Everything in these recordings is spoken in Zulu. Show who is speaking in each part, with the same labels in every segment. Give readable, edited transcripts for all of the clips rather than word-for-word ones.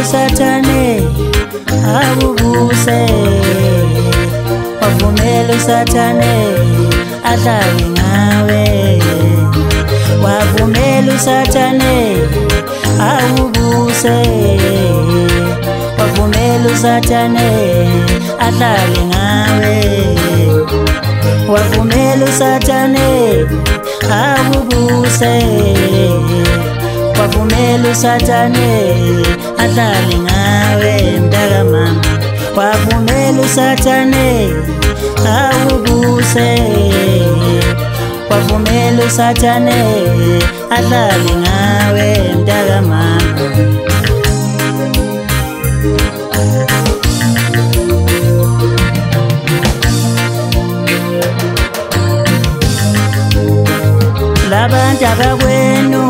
Speaker 1: usathane akubuse, wavumela usathane adlale ngawe, wavumela usathane akubuse, wavumela usathane adlale ngawe, wavumela usathane akubuse, wavumela usathane adlale ngawe mntaka mama, wavumela usathane akubuse, wavumela usathane adlale ngawe mntaka mama. Labantu abakwenu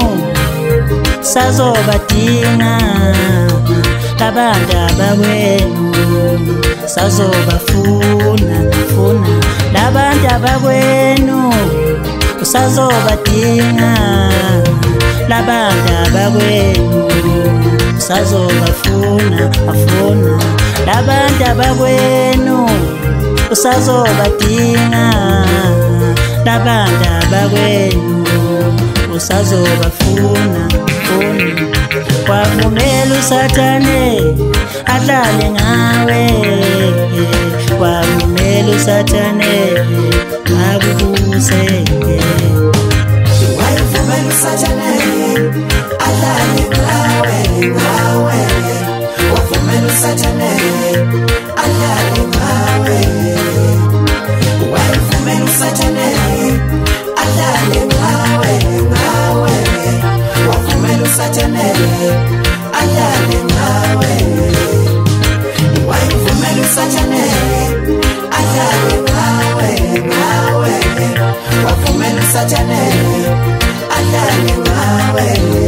Speaker 1: sazobadinga, labantu abakwenu sazobafuna, labantu abakwenu usazobadinga, labantu abakwenu usazobafuna, labantu abakwenu usazobadinga, labantu abakwenu usazobafuna. Wavumela usathane adlale ngawe, wavumela usathane akubuse,
Speaker 2: wavumela usathane adlale ngawe, wavumela usathane adlale ngawe, wavumela usathane adlale ngawe, wavumela usathane adlale ngawe, wavumela usathane adlale ngawe, wavumela usathane adlale ngawe.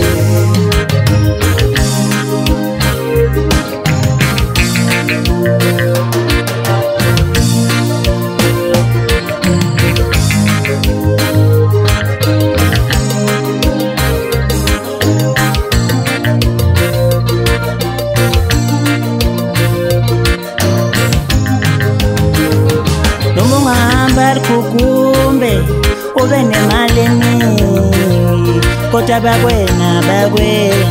Speaker 1: Kukumbe ube nemali eningi kodwa bakwena